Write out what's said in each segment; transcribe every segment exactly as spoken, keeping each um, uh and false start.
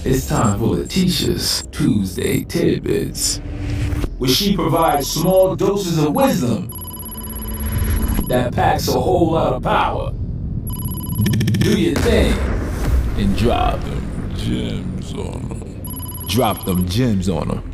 It's time for Letitia's Tuesday Tidbits, where she provides small doses of wisdom that packs a whole lot of power. Do your thing and drop them gems on them. Drop them gems on them.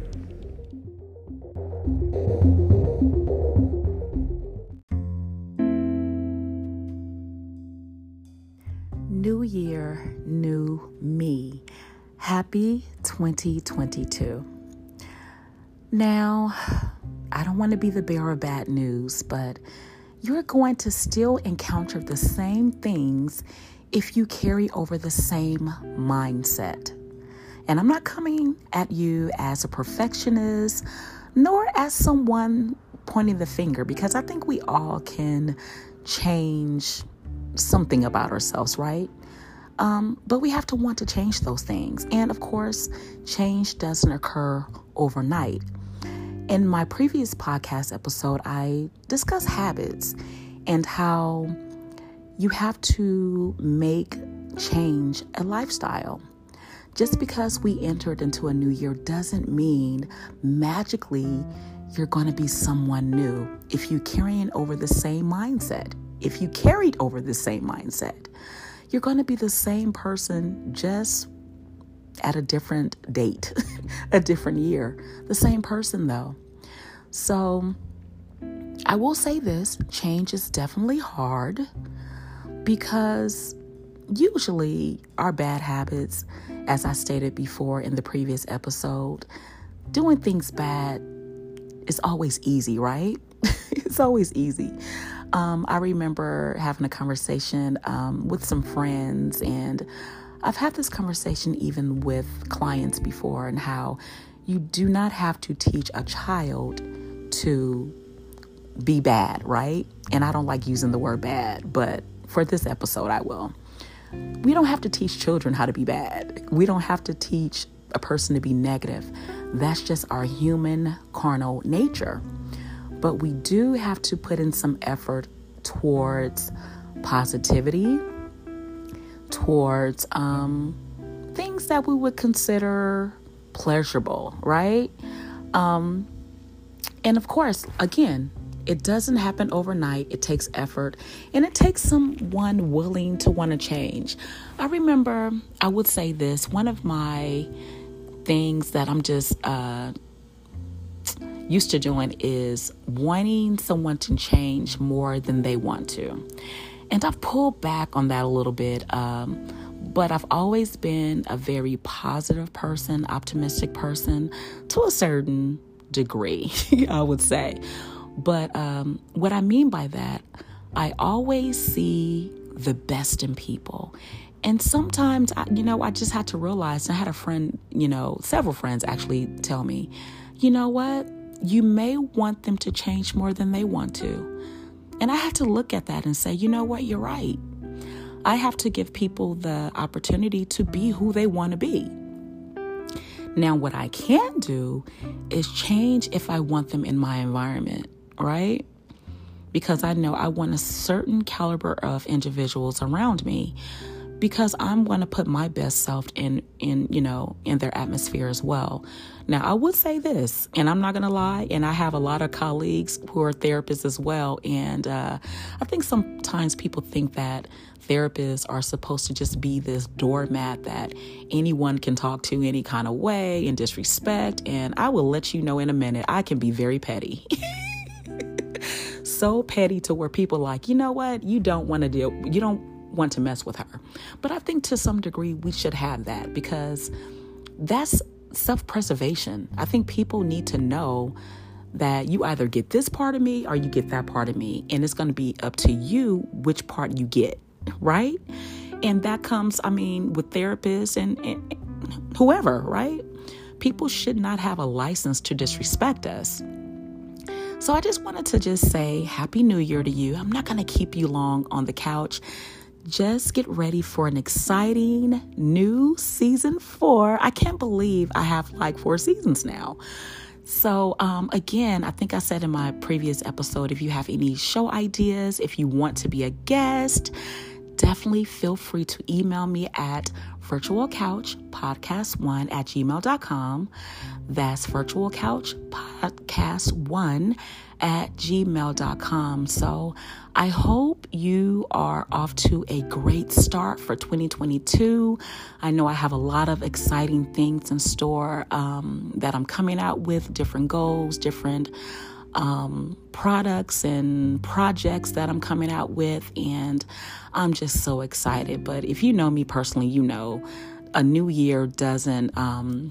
New year, new me. Happy twenty twenty-two. Now, I don't want to be the bearer of bad news, but you're going to still encounter the same things if you carry over the same mindset. And I'm not coming at you as a perfectionist, nor as someone pointing the finger, because I think we all can change something about ourselves, right? Um, but we have to want to change those things. And of course, change doesn't occur overnight. In my previous podcast episode, I discussed habits and how you have to make change a lifestyle. Just because we entered into a new year doesn't mean magically you're going to be someone new. If you're carrying over the same mindset, if you carried over the same mindset, you're going to be the same person, just at a different date, a different year. The same person, though. So I will say this, change is definitely hard, because usually our bad habits, as I stated before in the previous episode, doing things bad is always easy, right? It's always easy. Um, I remember having a conversation um, with some friends, and I've had this conversation even with clients before, and how you do not have to teach a child to be bad, right? And I don't like using the word bad, but for this episode, I will. We don't have to teach children how to be bad. We don't have to teach a person to be negative. That's just our human carnal nature. But we do have to put in some effort towards positivity, towards um, things that we would consider pleasurable, right? Um, and of course, again, it doesn't happen overnight. It takes effort, and it takes someone willing to want to change. I remember, I would say this, one of my things that I'm just uh, used to doing is wanting someone to change more than they want to. And I've pulled back on that a little bit, um, but I've always been a very positive person, optimistic person to a certain degree, I would say. But um, what I mean by that, I always see the best in people. And sometimes, I, you know, I just had to realize, and I had a friend, you know, several friends actually tell me, you know what? You may want them to change more than they want to. And I have to look at that and say, you know what? You're right. I have to give people the opportunity to be who they want to be. Now, what I can do is change if I want them in my environment, right? Because I know I want a certain caliber of individuals around me, because I'm going to put my best self in, in, you know, in their atmosphere as well. Now, I would say this, and I'm not going to lie, and I have a lot of colleagues who are therapists as well. And uh, I think sometimes people think that therapists are supposed to just be this doormat that anyone can talk to any kind of way and disrespect. And I will let you know in a minute, I can be very petty. So petty to where people are like, you know what, you don't want to deal, you don't want to mess with her. But I think to some degree we should have that, because that's self-preservation. I think people need to know that you either get this part of me or you get that part of me, and it's going to be up to you which part you get, right? And that comes, I mean, with therapists and, and whoever, right? People should not have a license to disrespect us. So I just wanted to just say Happy New Year to you. I'm not going to keep you long on the couch. Just get ready for an exciting new season four. I can't believe I have like four seasons now. So um, again, I think I said in my previous episode, if you have any show ideas, if you want to be a guest, definitely feel free to email me at virtualcouchpodcast1 at gmail dot com. That's virtualcouchpodcast1 at gmail dot com. So I hope you are off to a great start for twenty twenty-two. I know I have a lot of exciting things in store um, that I'm coming out with, different goals, different um, products and projects that I'm coming out with, and I'm just so excited. But if you know me personally, you know a new year doesn't um,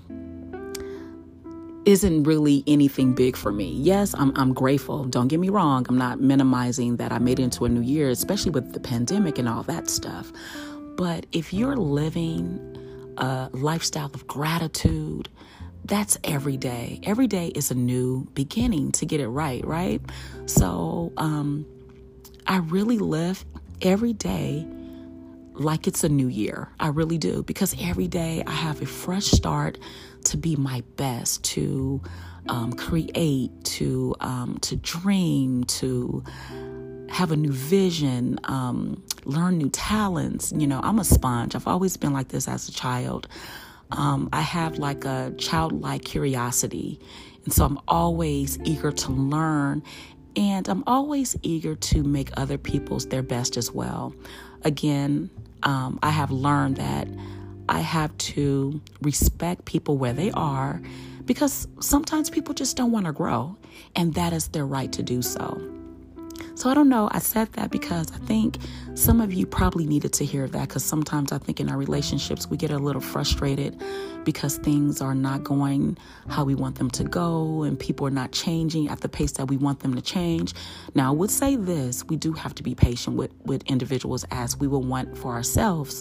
isn't really anything big for me. Yes, I'm I'm grateful. Don't get me wrong. I'm not minimizing that I made it into a new year, especially with the pandemic and all that stuff. But if you're living a lifestyle of gratitude, that's every day. Every day is a new beginning to get it right, right? So um, I really live every day like it's a new year. I really do, because every day I have a fresh start to be my best, to um, create, to um, to dream, to have a new vision, um, learn new talents. You know, I'm a sponge. I've always been like this as a child. Um, I have like a childlike curiosity, and so I'm always eager to learn, and I'm always eager to make other people's their best as well. Again, um, I have learned that I have to respect people where they are, because sometimes people just don't want to grow, and that is their right to do so. So I don't know. I said that because I think some of you probably needed to hear that, because sometimes I think in our relationships we get a little frustrated because things are not going how we want them to go, and people are not changing at the pace that we want them to change. Now, I would say this: we do have to be patient with, with individuals, as we will want for ourselves.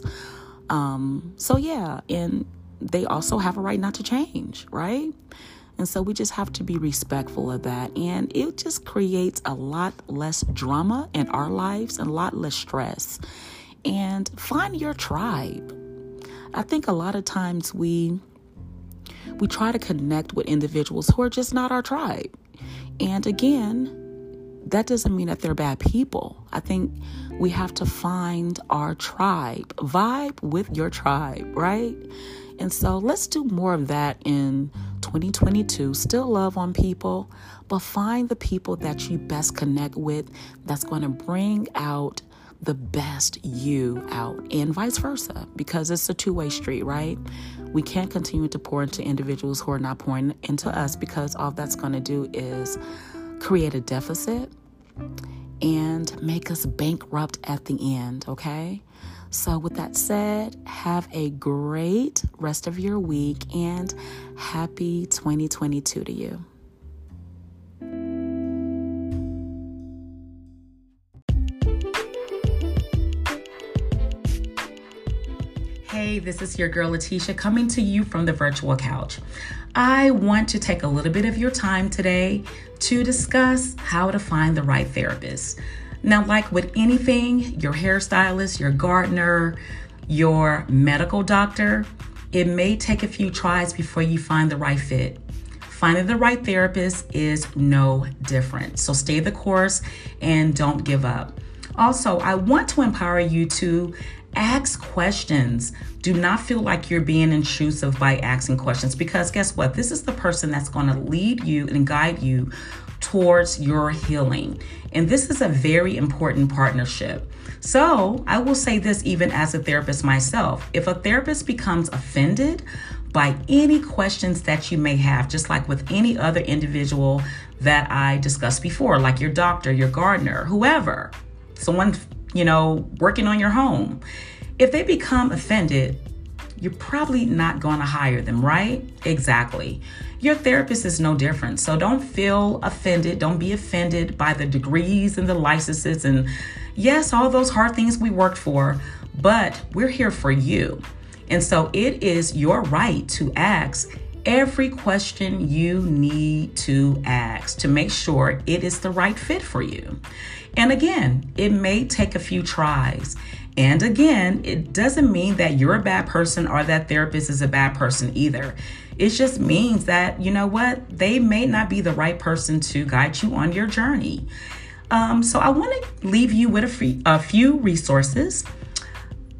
Um, so yeah, and they also have a right not to change, right? And so we just have to be respectful of that. And it just creates a lot less drama in our lives and a lot less stress. And find your tribe. I think a lot of times we we try to connect with individuals who are just not our tribe. And again, that doesn't mean that they're bad people. I think we have to find our tribe. Vibe with your tribe, right? And so let's do more of that in twenty twenty-two. Still love on people, but find the people that you best connect with that's going to bring out the best you out, and vice versa, because it's a two-way street, right? We can't continue to pour into individuals who are not pouring into us, because all that's going to do is create a deficit and make us bankrupt at the end, okay? So with that said, have a great rest of your week, and happy twenty twenty-two to you. Hey, this is your girl Letitia, coming to you from the virtual couch. I want to take a little bit of your time today to discuss how to find the right therapist. Now, like with anything, your hairstylist, your gardener, your medical doctor, it may take a few tries before you find the right fit. Finding the right therapist is no different. So stay the course and don't give up. Also, I want to empower you to ask questions. Do not feel like you're being intrusive by asking questions, because guess what? This is the person that's going to lead you and guide you towards your healing. And this is a very important partnership. So I will say this, even as a therapist myself, if a therapist becomes offended by any questions that you may have, just like with any other individual that I discussed before, like your doctor, your gardener, whoever, someone, you know, working on your home, if they become offended, you're probably not going to hire them, right? Exactly. Your therapist is no different. So don't feel offended. Don't be offended by the degrees and the licenses and yes, all those hard things we worked for, but we're here for you. And so it is your right to ask every question you need to ask to make sure it is the right fit for you. And again, it may take a few tries. And again, it doesn't mean that you're a bad person or that therapist is a bad person either. It just means that, you know what, they may not be the right person to guide you on your journey. Um, so I want to leave you with a, free, a few resources.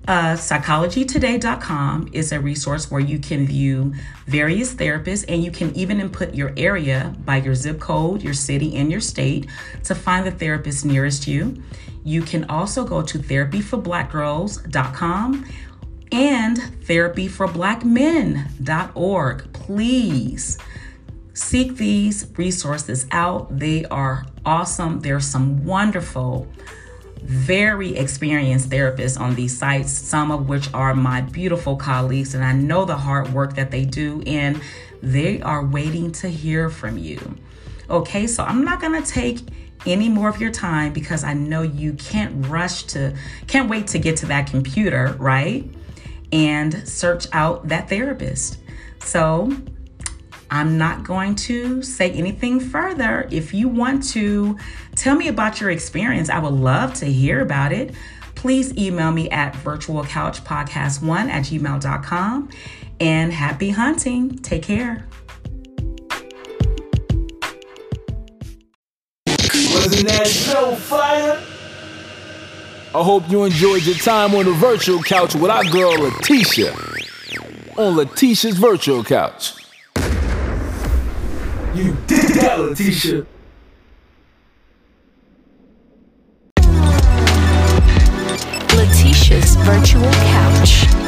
Uh, psychology today dot com is a resource where you can view various therapists, and you can even input your area by your zip code, your city, and your state to find the therapist nearest you. You can also go to therapy for black girls dot com and therapy for black men dot org. Please seek these resources out. They are awesome. There's some wonderful, very experienced therapists on these sites, some of which are my beautiful colleagues, and I know the hard work that they do, and they are waiting to hear from you. Okay, so I'm not gonna take any more of your time because I know you can't rush to, can't wait to get to that computer, right? And search out that therapist. So I'm not going to say anything further. If you want to tell me about your experience, I would love to hear about it. Please email me at virtual couch podcast one at gmail dot com. And happy hunting. Take care. Wasn't that so fire? I hope you enjoyed your time on the virtual couch with our girl Letitia on Letitia's Virtual Couch. You did that, Letitia. Letitia's Virtual Couch.